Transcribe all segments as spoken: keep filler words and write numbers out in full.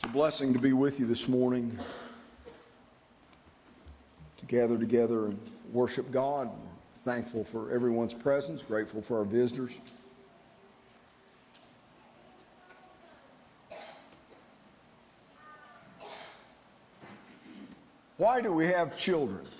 a blessing to be with you this morning, to gather together and worship God. We're thankful for everyone's presence, grateful for our visitors. Why do we have children?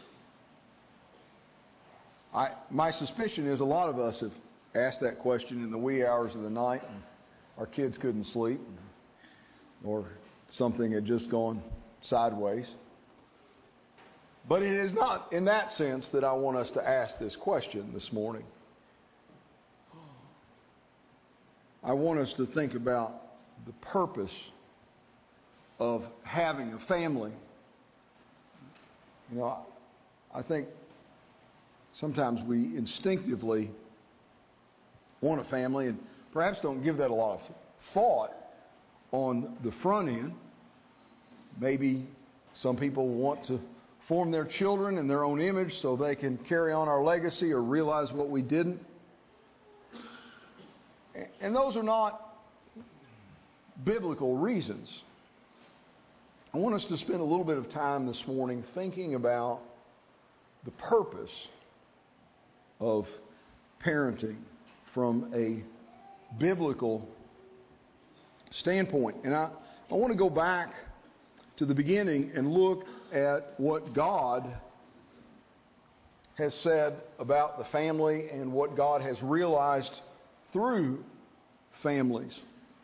I, my suspicion is a lot of us have asked that question in the wee hours of the night, and our kids couldn't sleep, or something had just gone sideways. But it is not in that sense that I want us to ask this question this morning. I want us to think about the purpose of having a family. You know, I think sometimes we instinctively want a family and perhaps don't give that a lot of thought on the front end. Maybe some people want to form their children in their own image so they can carry on our legacy or realize what we didn't. And those are not biblical reasons. I want us to spend a little bit of time this morning thinking about the purpose of parenting from a biblical standpoint. And I, I want to go back to the beginning and look at what God has said about the family and what God has realized through families.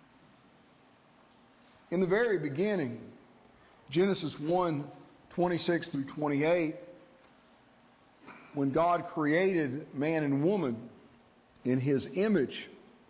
In the very beginning, Genesis one, twenty-six through twenty-eight, when God created man and woman in His image,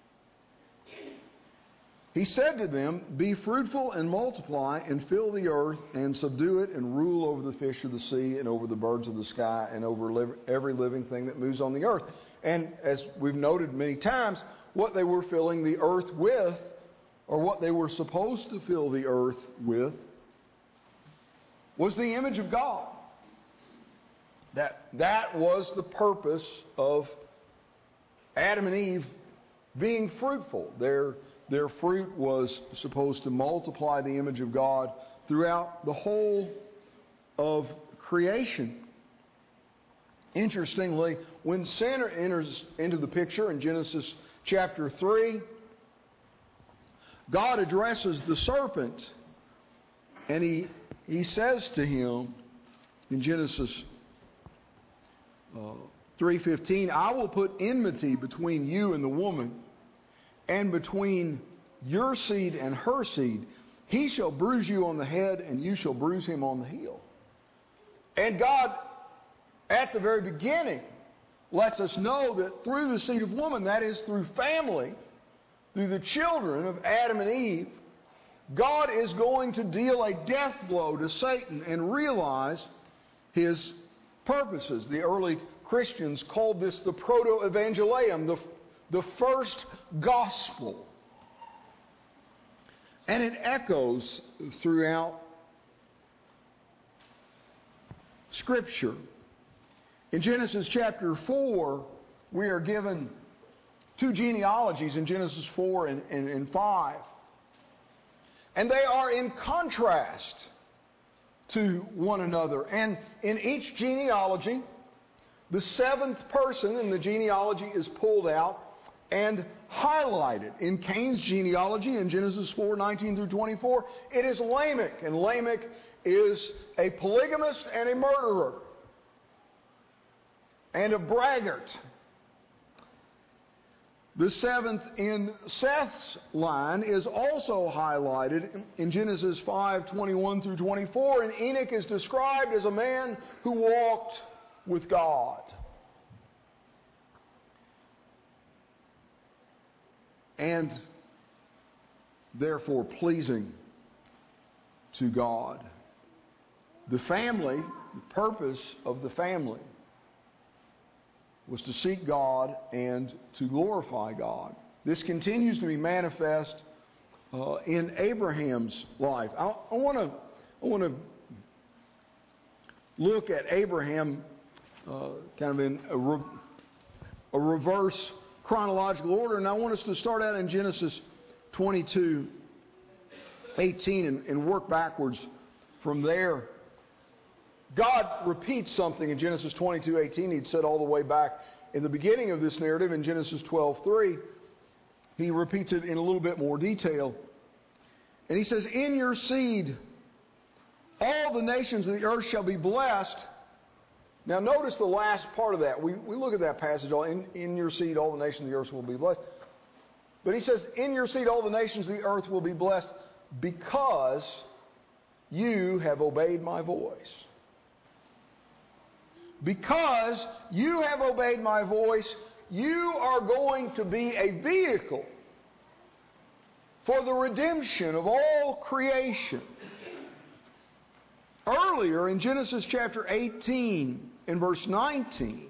He said to them, "Be fruitful and multiply and fill the earth and subdue it and rule over the fish of the sea and over the birds of the sky and over every living thing that moves on the earth." And as we've noted many times, what they were filling the earth with, or what they were supposed to fill the earth with, was the image of God. That, that was the purpose of Adam and Eve being fruitful. Their, their fruit was supposed to multiply the image of God throughout the whole of creation. Interestingly, when sin enters into the picture in Genesis chapter three, God addresses the serpent, and he, he says to him in Genesis uh, three fifteen, "I will put enmity between you and the woman, and between your seed and her seed. He shall bruise you on the head, and you shall bruise him on the heel." And God, at the very beginning, lets us know that through the seed of woman, that is through family, through the children of Adam and Eve, God is going to deal a death blow to Satan and realize His purposes. The early Christians called this the proto-evangelium, the, the first gospel. And it echoes throughout Scripture. In Genesis chapter four, we are given two genealogies in Genesis four and, and, and five. And they are in contrast to one another. And in each genealogy, the seventh person in the genealogy is pulled out and highlighted. In Cain's genealogy, in Genesis four, nineteen through twenty-four, it is Lamech. And Lamech is a polygamist and a murderer and a braggart. The seventh in Seth's line is also highlighted in Genesis five, twenty-one through twenty-four, and Enoch is described as a man who walked with God. And therefore pleasing to God. The family, the purpose of the family, was to seek God and to glorify God. This continues to be manifest uh, in Abraham's life. I, I want to I want to look at Abraham uh, kind of in a, re- a reverse chronological order, and I want us to start out in Genesis twenty-two. eighteen and, and work backwards from there. God repeats something in Genesis twenty-two eighteen. He'd said all the way back in the beginning of this narrative in Genesis twelve three. He repeats it in a little bit more detail. And he says, in your seed, all the nations of the earth shall be blessed. Now notice the last part of that. We, we look at that passage, in, in your seed, all the nations of the earth will be blessed. But he says, in your seed, all the nations of the earth will be blessed because you have obeyed my voice. Because you have obeyed my voice, you are going to be a vehicle for the redemption of all creation. Earlier in Genesis chapter eighteen, in verse nineteen,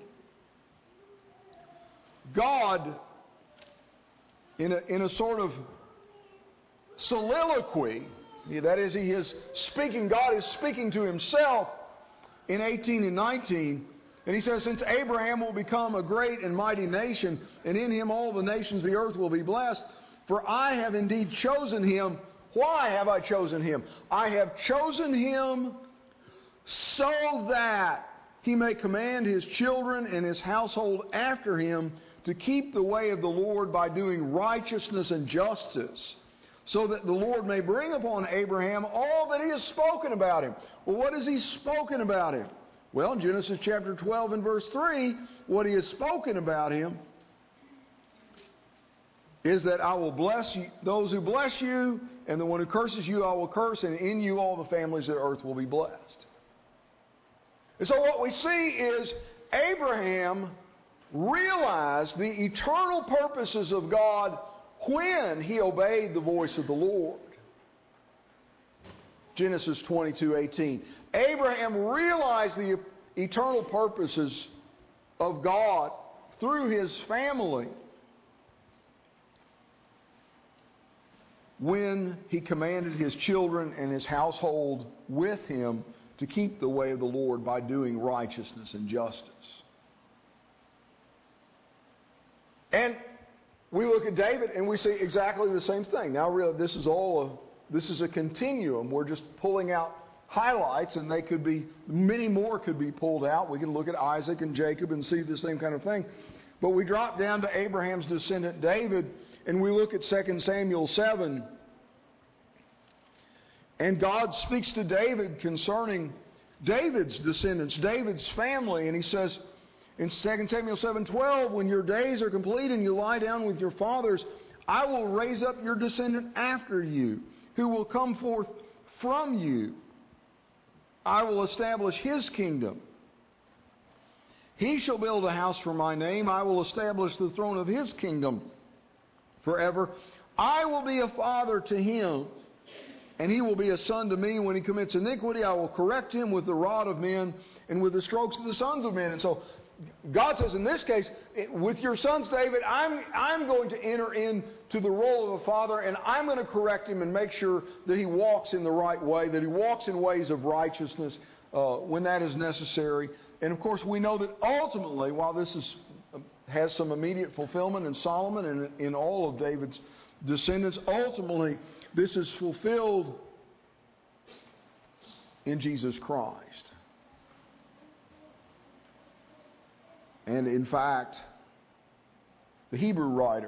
God, in a, in a sort of soliloquy, that is, He is speaking, God is speaking to Himself in eighteen and nineteen, and He says, since Abraham will become a great and mighty nation, and in him all the nations of the earth will be blessed, for I have indeed chosen him. Why have I chosen him? I have chosen him so that he may command his children and his household after him to keep the way of the Lord by doing righteousness and justice, so that the Lord may bring upon Abraham all that he has spoken about him. Well, what has he spoken about him? Well, in Genesis chapter twelve and verse three, what he has spoken about him is that I will bless you, those who bless you, and the one who curses you I will curse, and in you all the families of the earth will be blessed. And so what we see is Abraham realized the eternal purposes of God when he obeyed the voice of the Lord. Genesis twenty-two eighteen. Abraham realized the eternal purposes of God through his family when he commanded his children and his household with him to keep the way of the Lord by doing righteousness and justice. And we look at David and we see exactly the same thing. Now, really, this is all a, this is a continuum. We're just pulling out highlights, and they could be, many more could be pulled out. We can look at Isaac and Jacob and see the same kind of thing. But we drop down to Abraham's descendant David, and we look at Second Samuel seven. And God speaks to David concerning David's descendants, David's family. And he says in Second Samuel seven twelve, when your days are complete and you lie down with your fathers, I will raise up your descendant after you, who will come forth from you. I will establish his kingdom. He shall build a house for my name. I will establish the throne of his kingdom forever. I will be a father to him, and he will be a son to me. When he commits iniquity, I will correct him with the rod of men and with the strokes of the sons of men. And so God says in this case, with your sons, David, I'm, I'm going to enter into the role of a father, and I'm going to correct him and make sure that he walks in the right way, that he walks in ways of righteousness uh, when that is necessary. And of course, we know that ultimately, while this is, has some immediate fulfillment in Solomon and in all of David's descendants, ultimately this is fulfilled in Jesus Christ. And in fact, the Hebrew writer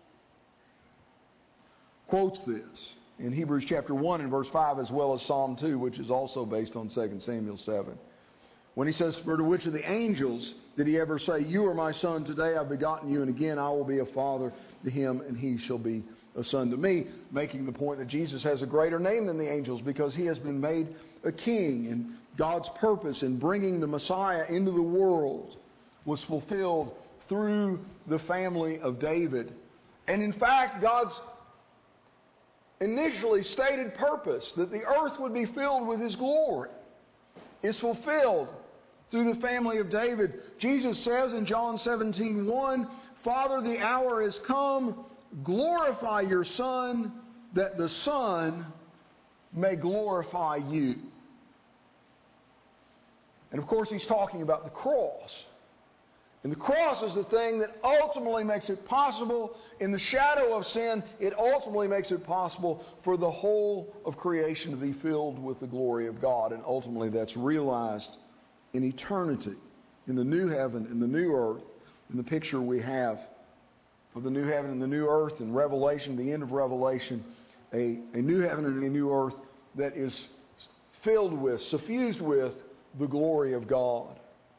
quotes this in Hebrews chapter one and verse five, as well as Psalm two, which is also based on Second Samuel seven. When he says, for to which of the angels did he ever say, you are my son, today I've begotten you, and again I will be a father to him, and he shall be a son to me, making the point that Jesus has a greater name than the angels because he has been made a king, and God's purpose in bringing the Messiah into the world was fulfilled through the family of David. And in fact, God's initially stated purpose, that the earth would be filled with his glory, is fulfilled through the family of David. Jesus says in John seventeen one, Father, the hour is come, glorify your Son, that the Son may glorify you. And of course, he's talking about the cross. And the cross is the thing that ultimately makes it possible. In the shadow of sin, it ultimately makes it possible for the whole of creation to be filled with the glory of God. And ultimately that's realized in eternity, in the new heaven and the new earth, in the picture we have of the new heaven and the new earth in Revelation, the end of Revelation, a, a new heaven and a new earth that is filled with, suffused with the glory of God.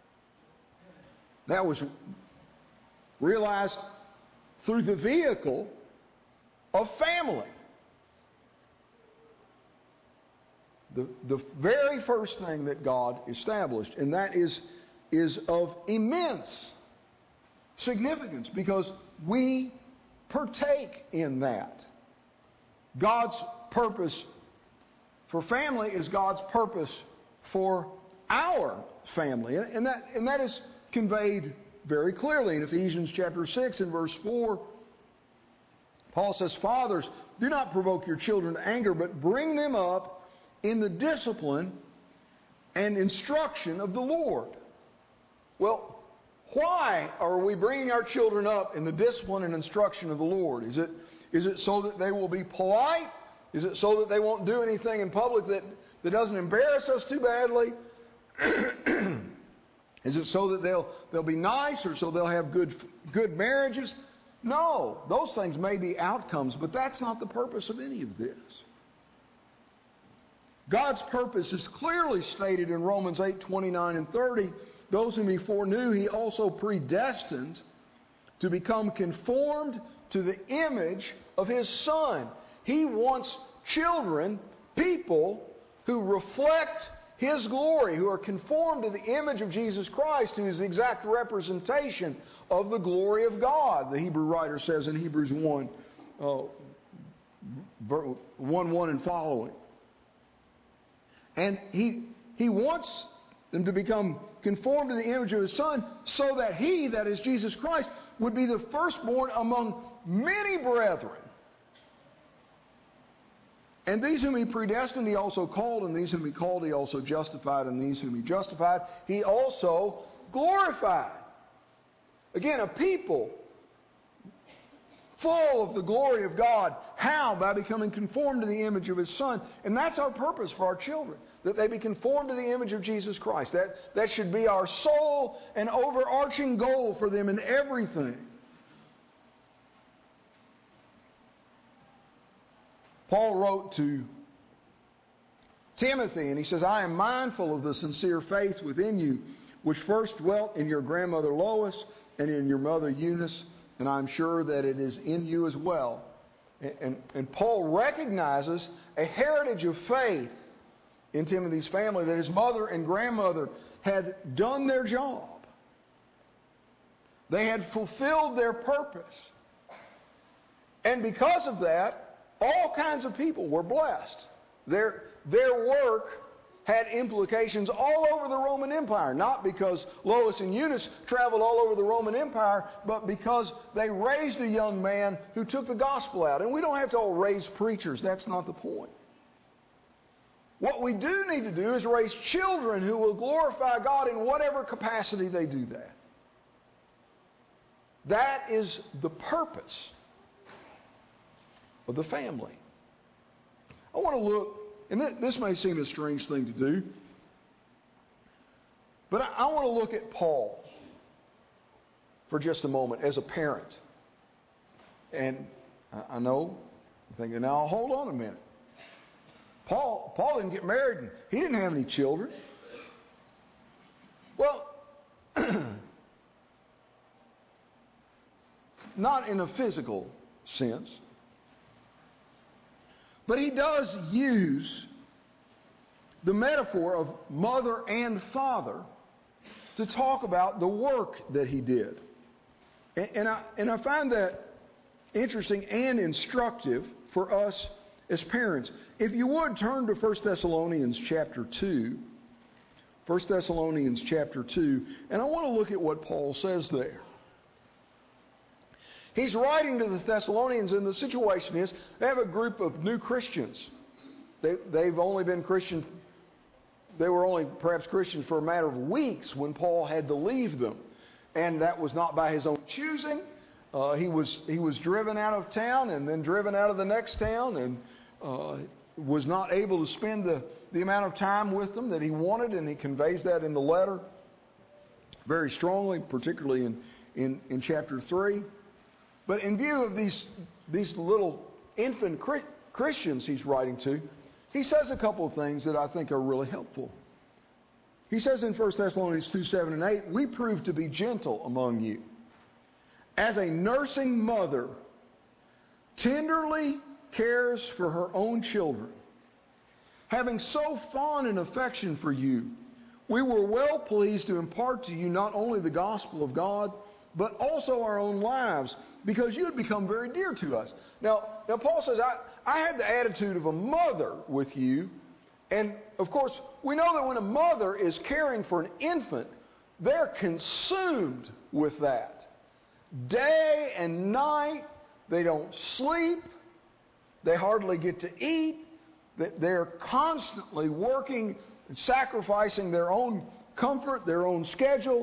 That was realized through the vehicle of family. The, the very first thing that God established, and that is, is of immense significance because we partake in that. God's purpose for family is God's purpose for our family. And that, and that is conveyed very clearly in Ephesians chapter six and verse four. Paul says, "Fathers, do not provoke your children to anger, but bring them up in the discipline and instruction of the Lord." Well, why are we bringing our children up in the discipline and instruction of the Lord? Is it, is it so that they will be polite? Is it so that they won't do anything in public that, that doesn't embarrass us too badly? Is it so that they'll, they'll be nice or so they'll have good, good marriages? No, those things may be outcomes, but that's not the purpose of any of this. God's purpose is clearly stated in Romans eight, twenty-nine and thirty. Those whom he foreknew, he also predestined to become conformed to the image of his Son. He wants children, people who reflect his glory, who are conformed to the image of Jesus Christ, who is the exact representation of the glory of God, the Hebrew writer says in Hebrews one, uh, one, one and following. And he, he wants them to become conformed to the image of his Son so that he, that is Jesus Christ, would be the firstborn among many brethren. And these whom he predestined, he also called, and these whom he called, he also justified, and these whom he justified, he also glorified. Again, a people full of the glory of God. How? By becoming conformed to the image of his Son. And that's our purpose for our children, that they be conformed to the image of Jesus Christ. That, that should be our sole and overarching goal for them in everything. Paul wrote to Timothy, and he says, "I am mindful of the sincere faith within you, which first dwelt in your grandmother Lois and in your mother Eunice, and I'm sure that it is in you as well." And, and, and Paul recognizes a heritage of faith in Timothy's family, that his mother and grandmother had done their job. They had fulfilled their purpose. And because of that, all kinds of people were blessed. Their, their work had implications all over the Roman Empire, not because Lois and Eunice traveled all over the Roman Empire, but because they raised a young man who took the gospel out. And we don't have to all raise preachers. That's not the point. What we do need to do is raise children who will glorify God in whatever capacity they do that. That is the purpose of the family. I want to look, and this may seem a strange thing to do, but I want to look at Paul for just a moment as a parent. And I know, I'm thinking, now hold on a minute. Paul, Paul didn't get married, and he didn't have any children. Well, not in a physical sense. But he does use the metaphor of mother and father to talk about the work that he did. And, and, I, and I find that interesting and instructive for us as parents. If you would, turn to First Thessalonians chapter two. First Thessalonians chapter two. And I want to look at what Paul says there. He's writing to the Thessalonians, and the situation is they have a group of new Christians. They, they've only been Christian, they were only perhaps Christians for a matter of weeks when Paul had to leave them. and that was not by his own choosing. Uh, he was he was driven out of town and then driven out of the next town, and uh, was not able to spend the, the amount of time with them that he wanted, and he conveys that in the letter very strongly, particularly in, in, in chapter three. But in view of these, these little infant Christians he's writing to, he says a couple of things that I think are really helpful. He says in First Thessalonians two, seven and eight, we prove to be gentle among you, as a nursing mother tenderly cares for her own children. Having so fond an affection for you, we were well pleased to impart to you not only the gospel of God, but also our own lives, because you had become very dear to us. Now, now Paul says, I, I had the attitude of a mother with you. And, of course, we know that when a mother is caring for an infant, they're consumed with that. Day and night, they don't sleep. They hardly get to eat. They're constantly working and sacrificing their own comfort, their own schedule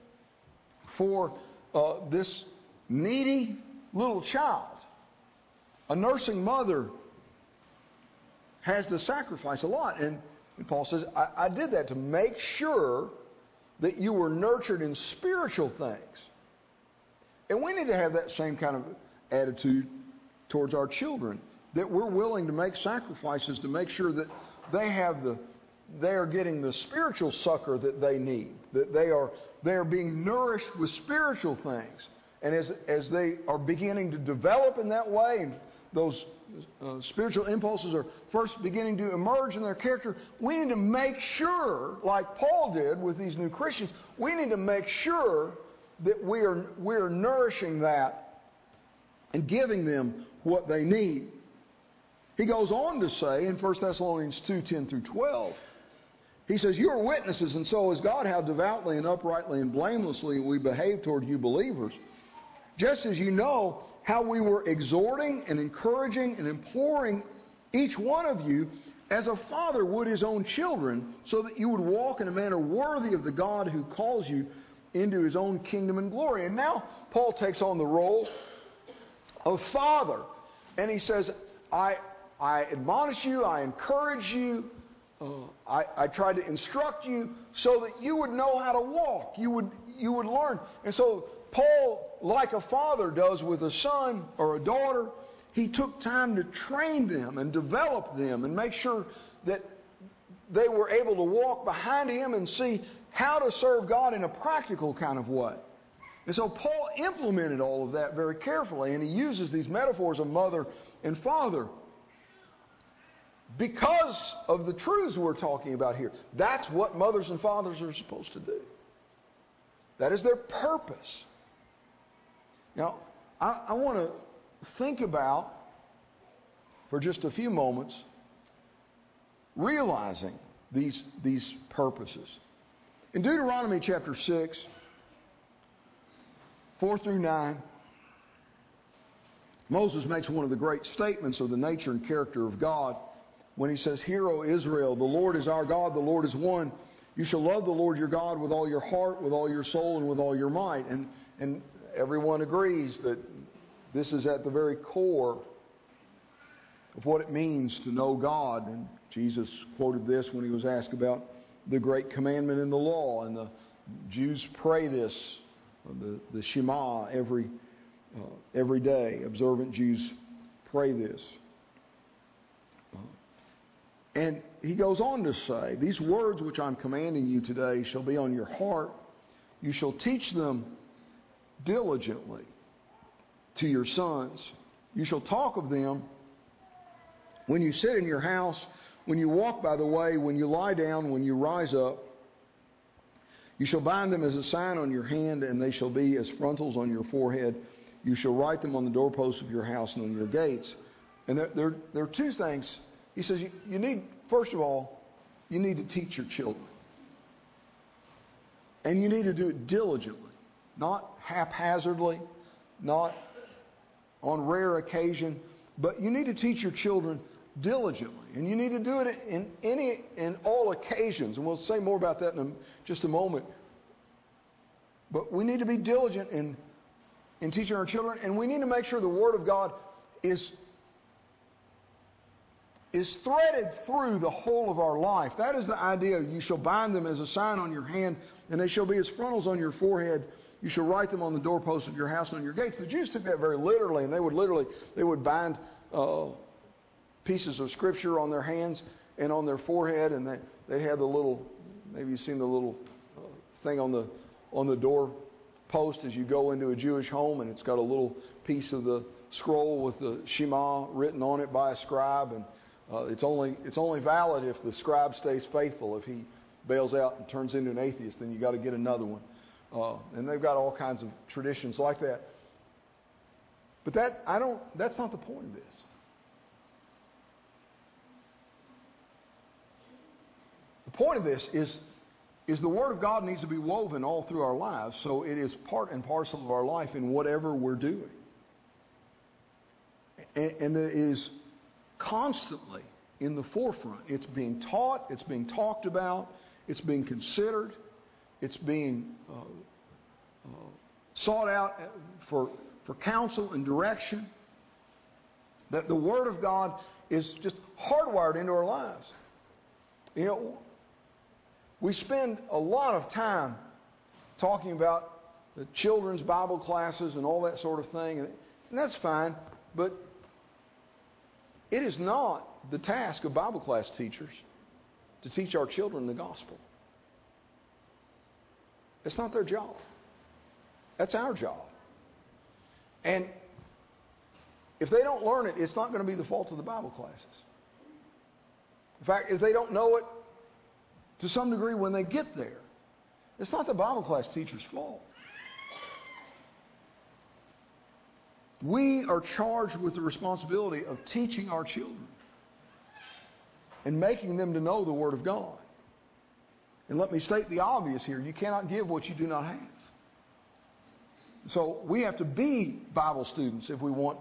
for uh, this needy little child. A nursing mother has to sacrifice a lot. And, and Paul says, I, I did that to make sure that you were nurtured in spiritual things. And we need to have that same kind of attitude towards our children, that we're willing to make sacrifices to make sure that they have the they are getting the spiritual succor that they need, that they are they are being nourished with spiritual things. And as as they are beginning to develop in that way, and those uh, spiritual impulses are first beginning to emerge in their character, we need to make sure, like Paul did with these new Christians, we need to make sure that we are we are nourishing that and giving them what they need. He goes on to say in First Thessalonians two, ten through twelve, he says, you are witnesses, and so is God, how devoutly and uprightly and blamelessly we behave toward you believers. Just as you know how we were exhorting and encouraging and imploring each one of you as a father would his own children, so that you would walk in a manner worthy of the God who calls you into his own kingdom and glory. And now Paul takes on the role of father. And he says, I, I admonish you, I encourage you, uh, I, I try to instruct you so that you would know how to walk. You would, you would learn. And so Paul, like a father does with a son or a daughter, he took time to train them and develop them and make sure that they were able to walk behind him and see how to serve God in a practical kind of way. And so Paul implemented all of that very carefully, and he uses these metaphors of mother and father because of the truths we're talking about here. That's what mothers and fathers are supposed to do. That is their purpose. Now, I, I want to think about, for just a few moments, realizing these, these purposes. In Deuteronomy chapter six, four through nine, Moses makes one of the great statements of the nature and character of God when he says, Hear, O Israel, the Lord is our God, the Lord is one. You shall love the Lord your God with all your heart, with all your soul, and with all your might. And, and everyone agrees that this is at the very core of what it means to know God. And Jesus quoted this when he was asked about the great commandment in the law. And the Jews pray this, the, the Shema, every, uh, every day. Observant Jews pray this. Uh, and he goes on to say, These words which I'm commanding you today shall be on your heart. You shall teach them diligently to your sons. You shall talk of them when you sit in your house, when you walk by the way, when you lie down, when you rise up. You shall bind them as a sign on your hand, and they shall be as frontals on your forehead. You shall write them on the doorposts of your house and on your gates. And there, there, there are two things. He says you, you need, first of all, you need to teach your children. And you need to do it diligently, not haphazardly, not on rare occasion, but you need to teach your children diligently. And you need to do it in any in all occasions. And we'll say more about that in a, just a moment. But we need to be diligent in, in teaching our children, and we need to make sure the Word of God is, is threaded through the whole of our life. That is the idea. You shall bind them as a sign on your hand, and they shall be as frontals on your forehead. You shall write them on the doorposts of your house and on your gates. The Jews took that very literally, and they would literally, they would bind uh, pieces of Scripture on their hands and on their forehead, and they, they had the little, maybe you've seen the little uh, thing on the on the door post as you go into a Jewish home, and it's got a little piece of the scroll with the Shema written on it by a scribe, and uh, it's only it's only valid if the scribe stays faithful. If he bails out and turns into an atheist, then you got to get another one. Uh, and they've got all kinds of traditions like that. But that I don't. That's not the point of this. The point of this is, is the Word of God needs to be woven all through our lives, so it is part and parcel of our life in whatever we're doing. And, and it is constantly in the forefront. It's being taught, it's being talked about, it's being considered, it's being uh, uh, sought out for, for counsel and direction. That the Word of God is just hardwired into our lives. You know, we spend a lot of time talking about the children's Bible classes and all that sort of thing, and, and that's fine, but it is not the task of Bible class teachers to teach our children the gospel. It's not their job. That's our job. And if they don't learn it, it's not going to be the fault of the Bible classes. In fact, if they don't know it to some degree when they get there, it's not the Bible class teacher's fault. We are charged with the responsibility of teaching our children and making them to know the Word of God. And let me state the obvious here. You cannot give what you do not have. So we have to be Bible students if we want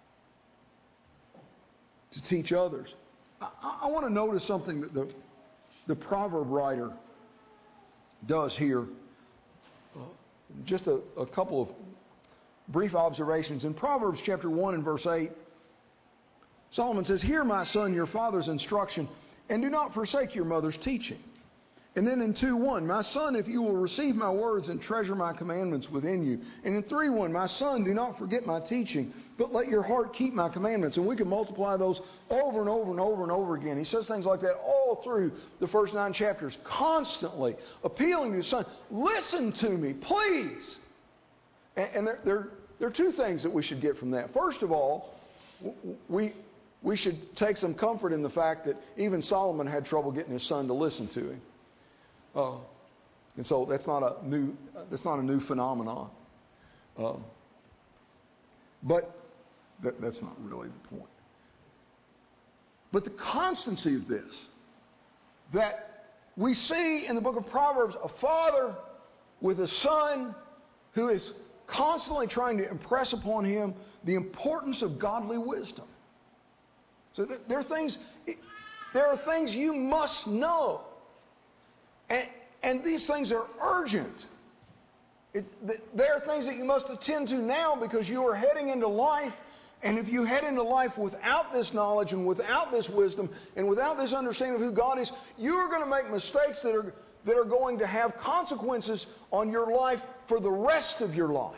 to teach others. I, I want to notice something that the, the proverb writer does here. Uh, just a, a couple of brief observations. In Proverbs chapter one and verse eight, Solomon says, "Hear, my son, your father's instruction, and do not forsake your mother's teaching." And then in two one, "My son, if you will receive my words and treasure my commandments within you." And in three one, "My son, do not forget my teaching, but let your heart keep my commandments." And we can multiply those over and over and over and over again. He says things like that all through the first nine chapters, constantly appealing to his son, "Listen to me, please." And, and there, there, there are two things that we should get from that. First of all, we, we should take some comfort in the fact that even Solomon had trouble getting his son to listen to him. Uh, and so that's not a new that's not a new phenomenon. Uh, but that, that's not really the point. But the constancy of this, that we see in the book of Proverbs a father with a son who is constantly trying to impress upon him the importance of godly wisdom. So there are things, there are things you must know. And, and these things are urgent. It, there are things that you must attend to now because you are heading into life. And if you head into life without this knowledge and without this wisdom and without this understanding of who God is, you are going to make mistakes that are, that are going to have consequences on your life for the rest of your life.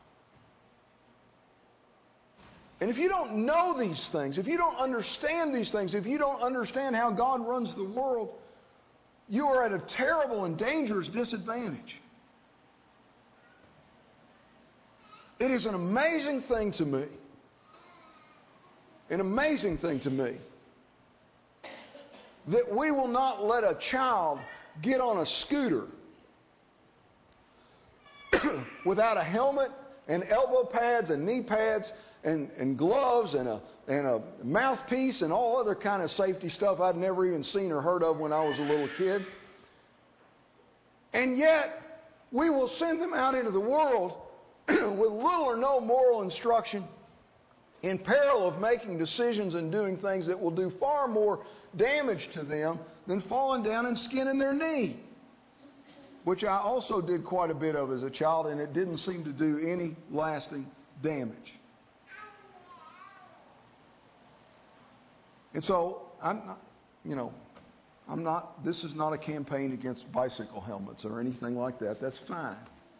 And if you don't know these things, if you don't understand these things, if you don't understand how God runs the world, you are at a terrible and dangerous disadvantage. It is an amazing thing to me, an amazing thing to me, that we will not let a child get on a scooter without a helmet and elbow pads and knee pads and, and gloves and a, and a mouthpiece and all other kind of safety stuff I'd never even seen or heard of when I was a little kid. And yet, we will send them out into the world with little or no moral instruction, in peril of making decisions and doing things that will do far more damage to them than falling down and skinning their knee. which I also did quite a bit of as a child, and it didn't seem to do any lasting damage. And so, I'm not, you know, I'm not, this is not a campaign against bicycle helmets or anything like that. That's fine.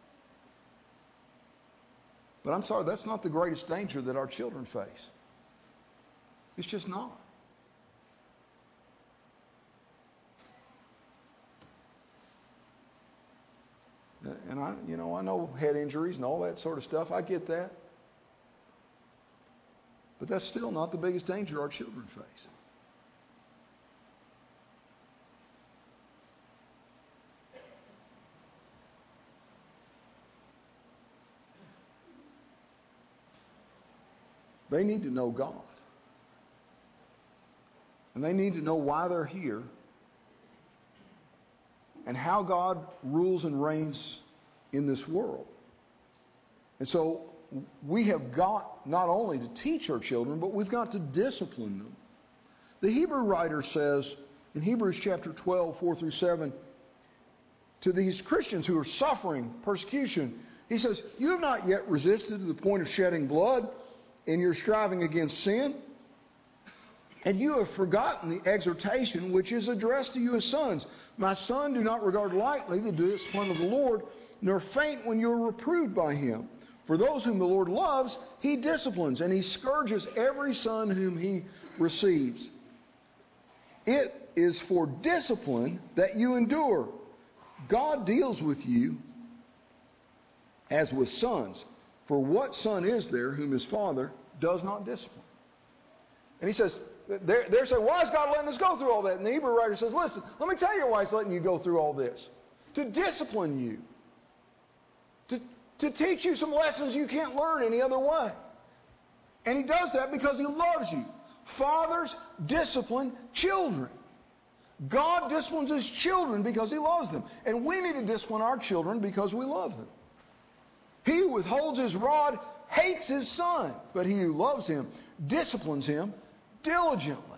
But I'm sorry, that's not the greatest danger that our children face. It's just not. And I, you know, I know head injuries and all that sort of stuff. I get that. But that's still not the biggest danger our children face. They need to know God. And they need to know why they're here and how God rules and reigns in this world. And so we have got not only to teach our children, but we've got to discipline them. The Hebrew writer says in Hebrews chapter twelve, four through seven, to these Christians who are suffering persecution, he says, "You have not yet resisted to the point of shedding blood in your striving against sin, and you have forgotten the exhortation which is addressed to you as sons. My son, do not regard lightly the discipline of the Lord, nor faint when you are reproved by him. For those whom the Lord loves, he disciplines, and he scourges every son whom he receives. It is for discipline that you endure. God deals with you as with sons. For what son is there whom his father does not discipline?" And he says, they're, they're saying, why is God letting us go through all that? And the Hebrew writer says, listen, let me tell you why he's letting you go through all this. To discipline you. To, to teach you some lessons you can't learn any other way. And he does that because he loves you. Fathers discipline children. God disciplines his children because he loves them. And we need to discipline our children because we love them. He who withholds his rod hates his son, but he who loves him disciplines him diligently.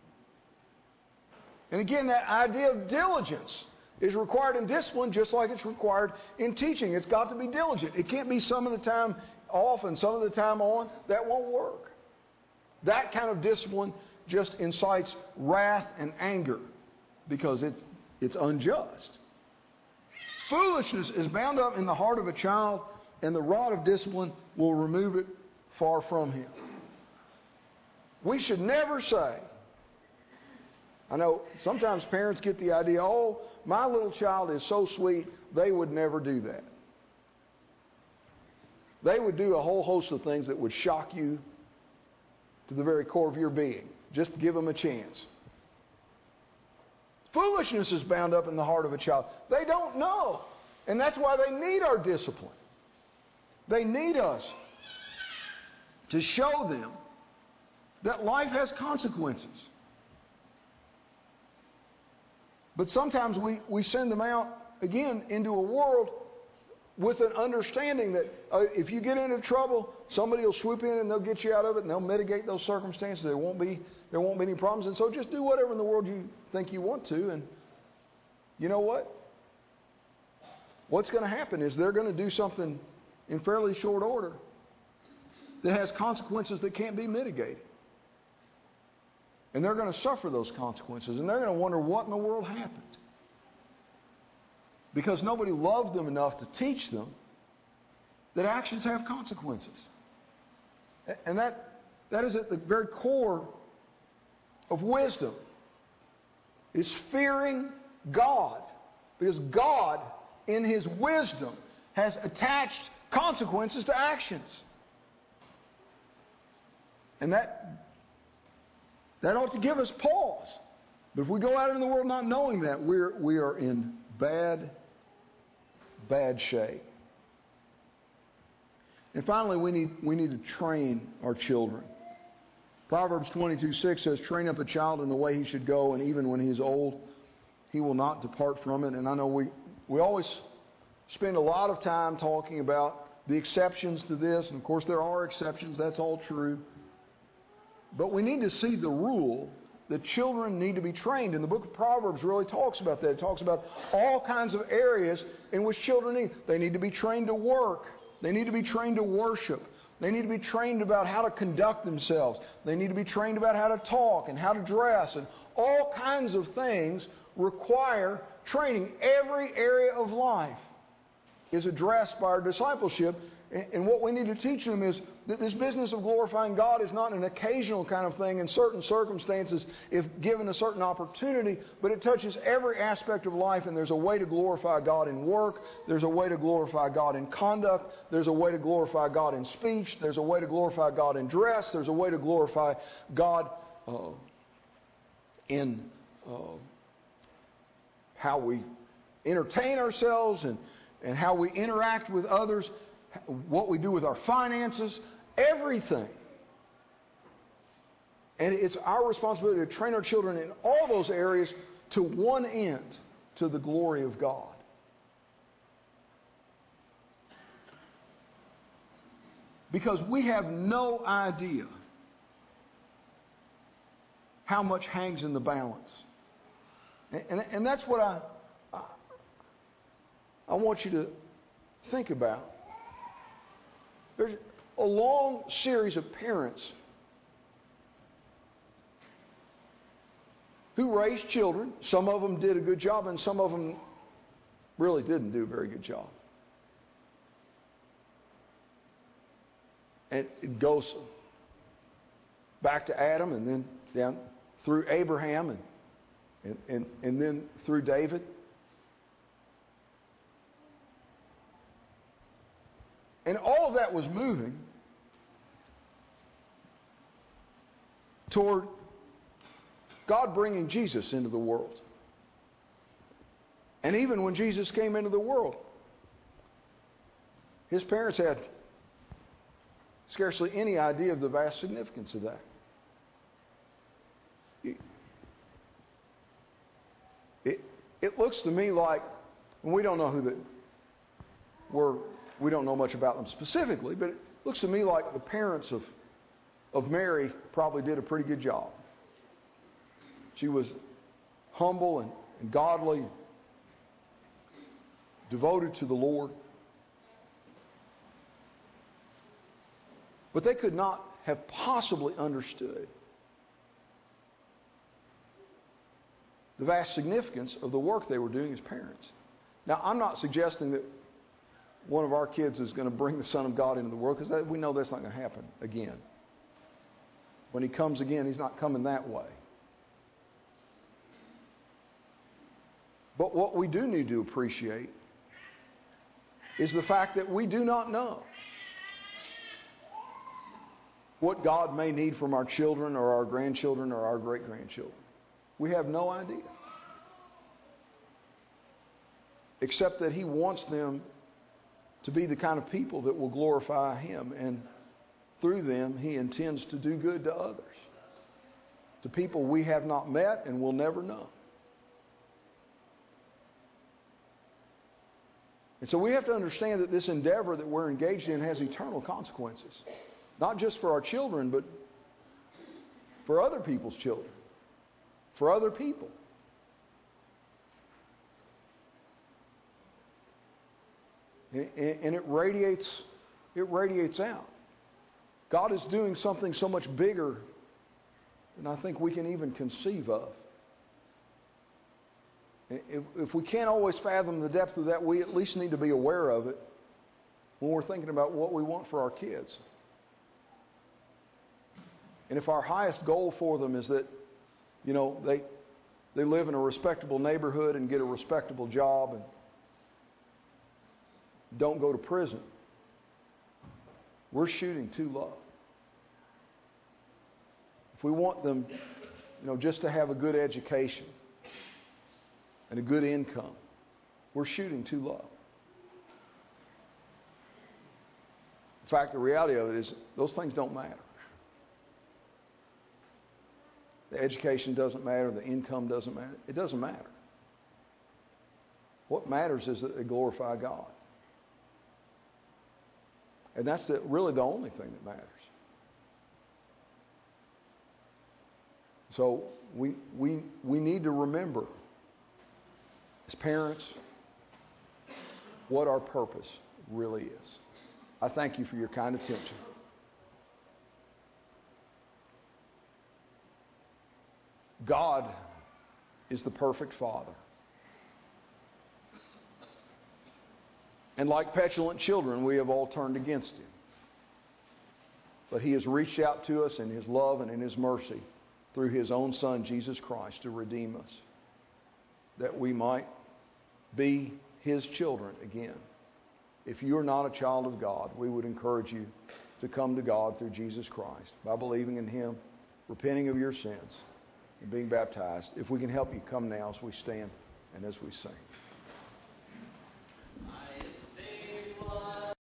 And again, that idea of diligence is required in discipline just like it's required in teaching. It's got to be diligent. It can't be some of the time off and some of the time on. That won't work. That kind of discipline just incites wrath and anger because it's, it's unjust. Foolishness is bound up in the heart of a child, and the rod of discipline will remove it far from him. We should never say, I know sometimes parents get the idea, oh, my little child is so sweet, they would never do that. They would do a whole host of things that would shock you to the very core of your being. Just give them a chance. Foolishness is bound up in the heart of a child. They don't know. And that's why they need our discipline. They need us to show them that life has consequences. But sometimes we, we send them out, again, into a world with an understanding that uh, if you get into trouble, somebody will swoop in and they'll get you out of it and they'll mitigate those circumstances. There won't be, there won't be any problems. And so just do whatever in the world you think you want to. And you know what? What's going to happen is they're going to do something in fairly short order that has consequences that can't be mitigated. And they're going to suffer those consequences. And they're going to wonder what in the world happened. Because nobody loved them enough to teach them that actions have consequences. And that, that is at the very core of wisdom, is fearing God. Because God, in his wisdom, has attached consequences to actions. And that, that ought to give us pause. But if we go out in the world not knowing that, we're, we are in bad, bad shape. And finally, we need, we need to train our children. Proverbs twenty-two six says, "Train up a child in the way he should go, and even when he is old, he will not depart from it." And I know we, we always spend a lot of time talking about the exceptions to this. And of course, there are exceptions. That's all true. But we need to see the rule that children need to be trained. And the book of Proverbs really talks about that. It talks about all kinds of areas in which children need. They need to be trained to work. They need to be trained to worship. They need to be trained about how to conduct themselves. They need to be trained about how to talk and how to dress. And all kinds of things require training. Every area of life is addressed by our discipleship. And what we need to teach them is that this business of glorifying God is not an occasional kind of thing in certain circumstances if given a certain opportunity, but it touches every aspect of life, and there's a way to glorify God in work, there's a way to glorify God in conduct, there's a way to glorify God in speech, there's a way to glorify God in dress, there's a way to glorify God uh, in uh, how we entertain ourselves and, and how we interact with others, what we do with our finances, everything. And it's our responsibility to train our children in all those areas to one end, to the glory of God. Because we have no idea how much hangs in the balance. And, and, and that's what I, I, I want you to think about. There's a long series of parents who raised children. Some of them did a good job, and some of them really didn't do a very good job. And it goes back to Adam, and then down through Abraham, and and, and, and then through David. And all of that was moving toward God bringing Jesus into the world. And even when Jesus came into the world, his parents had scarcely any idea of the vast significance of that. It, it looks to me like, and we don't know who the were. We don't know much about them specifically, but it looks to me like the parents of, of Mary probably did a pretty good job. She was humble and, and godly, devoted to the Lord. But they could not have possibly understood the vast significance of the work they were doing as parents. Now, I'm not suggesting that one of our kids is going to bring the Son of God into the world, because we know that's not going to happen again. When he comes again, he's not coming that way. But what we do need to appreciate is the fact that we do not know what God may need from our children or our grandchildren or our great-grandchildren. We have no idea. Except that he wants them to be the kind of people that will glorify him, and through them he intends to do good to others, to people we have not met and will never know. And so we have to understand that this endeavor that we're engaged in has eternal consequences, not just for our children, but for other people's children, for other people. And it radiates, it radiates out. God is doing something so much bigger than I think we can even conceive of. If, if we can't always fathom the depth of that, we at least need to be aware of it when we're thinking about what we want for our kids. And if our highest goal for them is that, you know, they they live in a respectable neighborhood and get a respectable job and don't go to prison, we're shooting too low. If we want them, you know, just to have a good education and a good income, we're shooting too low. In fact, the reality of it is those things don't matter. The education doesn't matter. The income doesn't matter. It doesn't matter. What matters is that they glorify God. And that's the, really the only thing that matters. So we, we, we need to remember, as parents, what our purpose really is. I thank you for your kind attention. God is the perfect Father. And like petulant children, we have all turned against Him. But He has reached out to us in His love and in His mercy through His own Son, Jesus Christ, to redeem us, that we might be His children again. If you are not a child of God, we would encourage you to come to God through Jesus Christ by believing in Him, repenting of your sins, and being baptized. If we can help you, come now as we stand and as we sing.